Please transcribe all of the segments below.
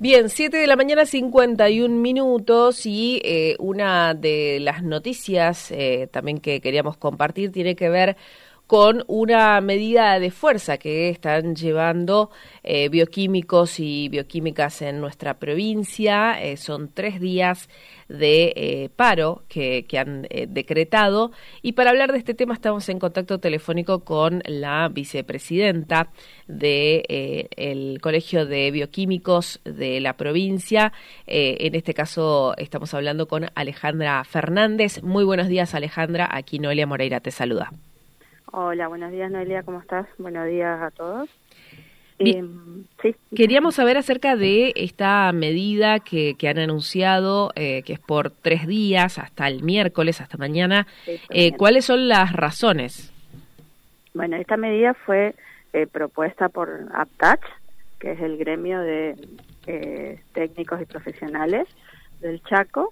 Bien, 7 de la mañana, 51 minutos y una de las noticias también que queríamos compartir tiene que ver con una medida de fuerza que están llevando bioquímicos y bioquímicas en nuestra provincia. Son 3 días de paro que han decretado, y para hablar de este tema estamos en contacto telefónico con la vicepresidenta de el Colegio de Bioquímicos de la provincia. En este caso estamos hablando con Alejandra Fernández. Muy buenos días, Alejandra. Aquí Noelia Moreira te saluda. Hola, buenos días, Noelia, ¿cómo estás? Buenos días a todos. Sí. Queríamos saber acerca de esta medida que han anunciado, que es por 3 días, hasta el miércoles, hasta mañana. ¿Cuáles son las razones? Bueno, esta medida fue propuesta por APTACH, que es el gremio de técnicos y profesionales del Chaco.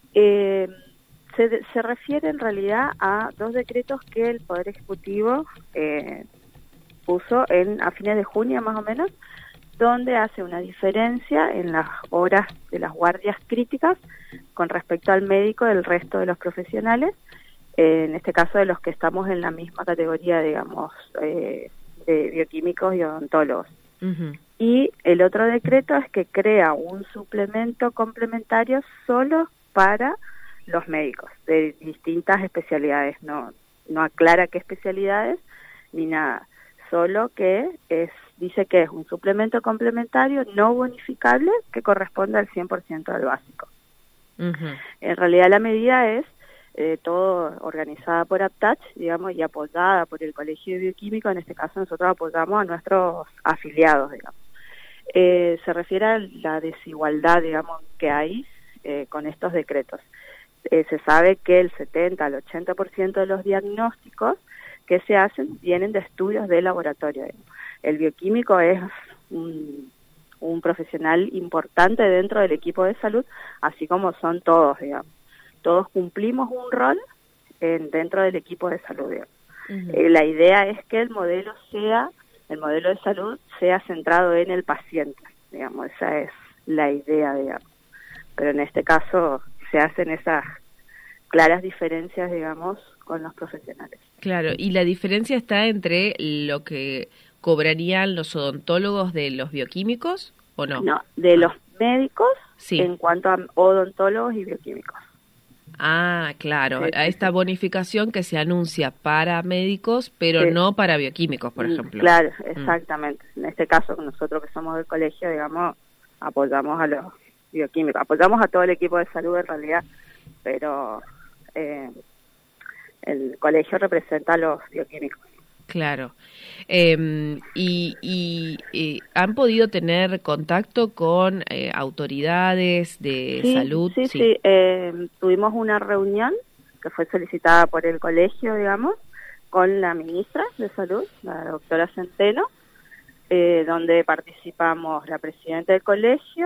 Se refiere en realidad a 2 decretos que el Poder Ejecutivo puso a fines de junio más o menos, donde hace una diferencia en las horas de las guardias críticas con respecto al médico del resto de los profesionales, en este caso de los que estamos en la misma categoría, digamos, de bioquímicos y odontólogos. Uh-huh. Y el otro decreto es que crea un suplemento complementario solo para los médicos de distintas especialidades, no aclara qué especialidades ni nada, solo que dice que es un suplemento complementario no bonificable que corresponde al 100% del básico. Uh-huh. En realidad la medida es todo organizada por APTACH, digamos, y apoyada por el Colegio de Bioquímicos. En este caso nosotros apoyamos a nuestros afiliados, digamos. Se refiere a la desigualdad, digamos, que hay con estos decretos. Se sabe que el 70 al 80% de los diagnósticos que se hacen vienen de estudios de laboratorio. El bioquímico es un profesional importante dentro del equipo de salud, así como son todos, digamos. Todos cumplimos un rol dentro del equipo de salud, digamos. Uh-huh. La idea es que el modelo de salud sea centrado en el paciente, digamos, esa es la idea, digamos. Pero en este caso se hacen esas claras diferencias, digamos, con los profesionales. Claro, ¿y la diferencia está entre lo que cobrarían los odontólogos de los bioquímicos o no? No, de los médicos, sí, en cuanto a odontólogos y bioquímicos. Ah, claro, Sí, a esta sí. Bonificación que se anuncia para médicos, pero sí, no para bioquímicos, por ejemplo. Claro, exactamente. En este caso, nosotros que somos del colegio, digamos, apoyamos a los bioquímicos, apoyamos a todo el equipo de salud en realidad, pero el colegio representa a los bioquímicos. Claro. ¿Y han podido tener contacto con autoridades de salud? Sí. Tuvimos una reunión que fue solicitada por el colegio, digamos, con la ministra de Salud, la doctora Centeno, donde participamos la presidenta del colegio,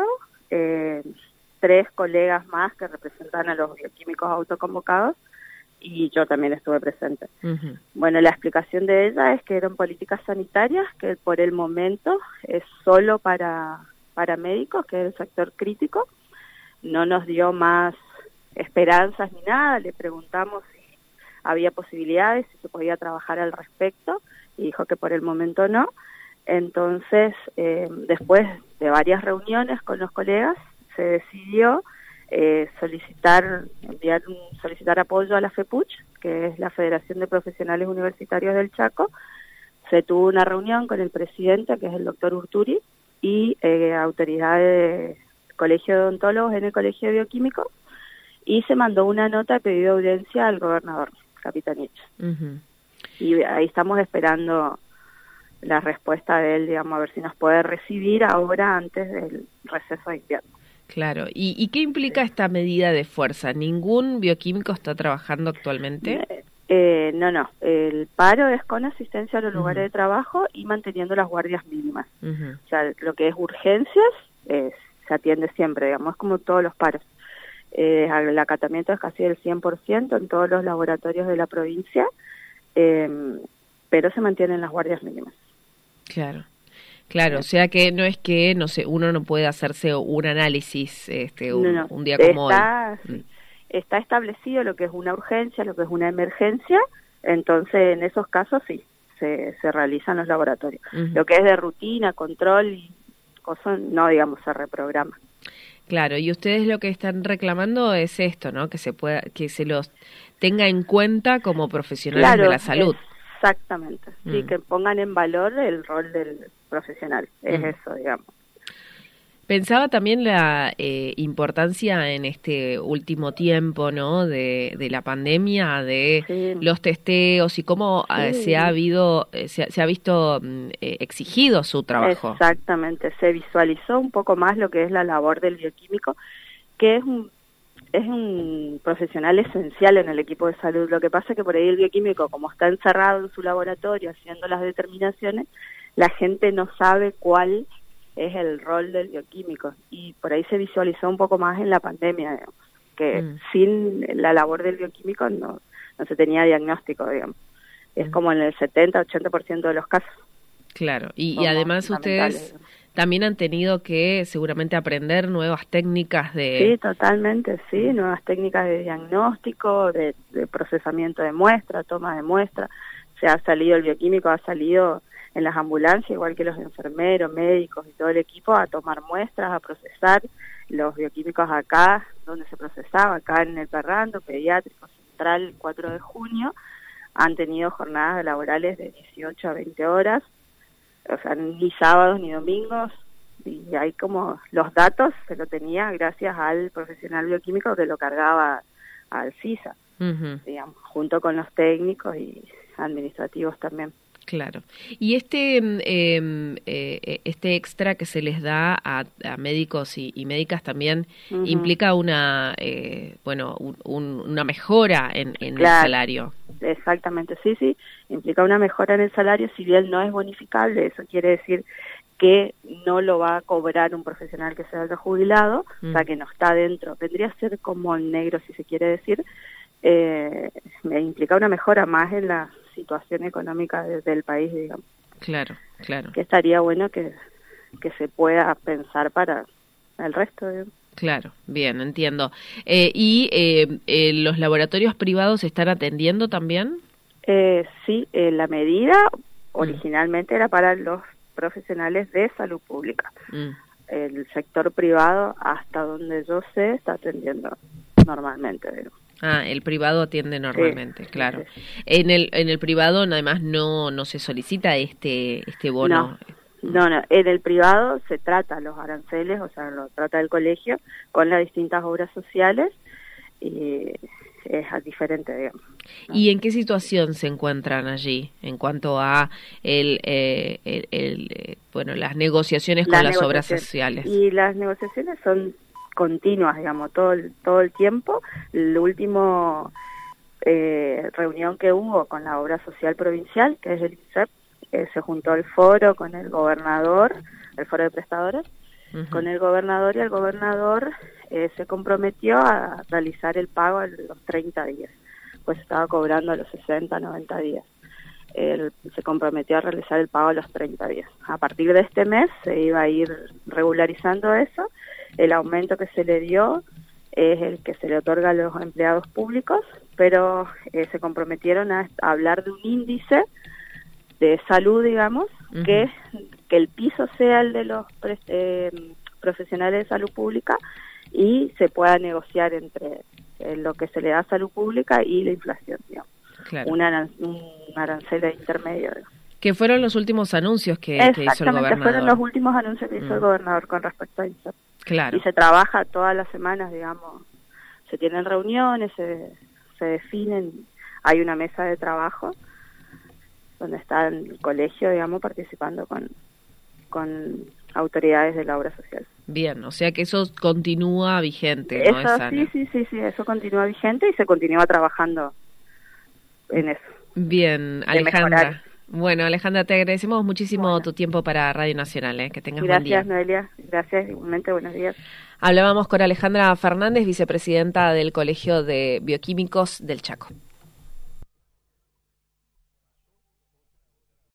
3 colegas más que representan a los bioquímicos autoconvocados, y yo también estuve presente. Uh-huh. Bueno, la explicación de ella es que eran políticas sanitarias, que por el momento es solo para médicos, que es el sector crítico. No nos dio más esperanzas ni nada, le preguntamos si había posibilidades, si se podía trabajar al respecto, y dijo que por el momento no. Entonces, después de varias reuniones con los colegas, se decidió solicitar apoyo a la FEPUCH, que es la Federación de Profesionales Universitarios del Chaco. Se tuvo una reunión con el presidente, que es el doctor Urturi, y autoridades del Colegio de Odontólogos en el Colegio de Bioquímicos, y se mandó una nota de pedido de audiencia al gobernador Capitanich. Uh-huh. Y ahí estamos esperando la respuesta de él, digamos, a ver si nos puede recibir ahora antes del receso de invierno. Claro. ¿Y qué implica esta medida de fuerza? ¿Ningún bioquímico está trabajando actualmente? No. El paro es con asistencia a los lugares de trabajo y manteniendo las guardias mínimas. Uh-huh. O sea, lo que es urgencias se atiende siempre, digamos, es como todos los paros. El acatamiento es casi del 100% en todos los laboratorios de la provincia, pero se mantienen las guardias mínimas. Claro. Claro, o sea que no es que, no sé, uno no puede hacerse un análisis No. un día como hoy. Está establecido lo que es una urgencia, lo que es una emergencia, entonces en esos casos sí, se realizan los laboratorios. Lo que es de rutina, control y cosas, no, digamos, se reprograma. Claro, y ustedes lo que están reclamando es esto, ¿no? Que se los tenga en cuenta como profesionales de la salud. Exactamente, sí, que pongan en valor el rol del profesional, es eso, digamos. Pensaba también la importancia en este último tiempo, ¿no? De la pandemia, de los testeos y cómo se ha visto exigido su trabajo. Exactamente, se visualizó un poco más lo que es la labor del bioquímico, que es un profesional esencial en el equipo de salud. Lo que pasa es que por ahí el bioquímico, como está encerrado en su laboratorio haciendo las determinaciones, la gente no sabe cuál es el rol del bioquímico, y por ahí se visualizó un poco más en la pandemia, digamos, que sin la labor del bioquímico no se tenía diagnóstico, digamos. Es como en el 70-80% de los casos. Claro, y además ustedes también han tenido que seguramente aprender nuevas técnicas de... Sí, totalmente, sí, nuevas técnicas de diagnóstico, de procesamiento de muestra, toma de muestra. El bioquímico ha salido en las ambulancias, igual que los enfermeros, médicos y todo el equipo, a tomar muestras, a procesar los bioquímicos acá, donde se procesaba, acá en el Ferrando, Pediátrico Central, 4 de junio, han tenido jornadas laborales de 18 a 20 horas, o sea, ni sábados ni domingos, y hay como los datos se lo tenía gracias al profesional bioquímico que lo cargaba al CISA, digamos, junto con los técnicos y administrativos también. Claro. Y este extra que se les da a médicos y médicas también implica una una mejora en el salario. Exactamente, sí, implica una mejora en el salario, si bien no es bonificable, eso quiere decir que no lo va a cobrar un profesional que sea jubilado, o sea, que no está dentro, vendría a ser como el negro, si se quiere decir, me implica una mejora más en la situación económica del país, digamos. Claro. Que estaría bueno que se pueda pensar para el resto, digamos. Claro, bien, entiendo. ¿Y los laboratorios privados están atendiendo también? Sí, la medida originalmente era para los profesionales de salud pública. El sector privado, hasta donde yo sé, está atendiendo normalmente, digamos. El privado atiende normalmente, claro. Sí. En el privado además no se solicita este bono. No, en el privado se trata los aranceles, o sea, lo trata el colegio con las distintas obras sociales y es diferente, digamos, ¿no? ¿Y en qué situación se encuentran allí en cuanto a las negociaciones con las obras sociales? Y las negociaciones son continuas, digamos, todo el tiempo. El último reunión que hubo con la obra social provincial, que es el INSEP, se juntó el foro con el gobernador, el foro de prestadores, con el gobernador, y el gobernador se comprometió a realizar el pago a los 30 días, pues estaba cobrando a los 60, 90 días. Él se comprometió a realizar el pago a los 30 días. A partir de este mes se iba a ir regularizando eso. El aumento que se le dio es el que se le otorga a los empleados públicos, pero se comprometieron a hablar de un índice de salud, digamos, que el piso sea el de los profesionales de salud pública y se pueda negociar entre lo que se le da a salud pública y la inflación, digamos. Claro. Un arancel de intermedio. Que fueron los últimos anuncios que hizo el gobernador. Exactamente, fueron los últimos anuncios que hizo el gobernador con respecto a INSEP. Claro. Y se trabaja todas las semanas, digamos, se tienen reuniones, se definen, hay una mesa de trabajo donde está el colegio, digamos, participando con autoridades de la obra social. Bien, o sea que eso continúa vigente, ¿no? Eso, sí, eso continúa vigente y se continúa trabajando en eso. Bien, Alejandra. Bueno, Alejandra, te agradecemos muchísimo tu tiempo para Radio Nacional, que tengas buen día. Gracias, Noelia. Gracias, igualmente, buenos días. Hablábamos con Alejandra Fernández, vicepresidenta del Colegio de Bioquímicos del Chaco.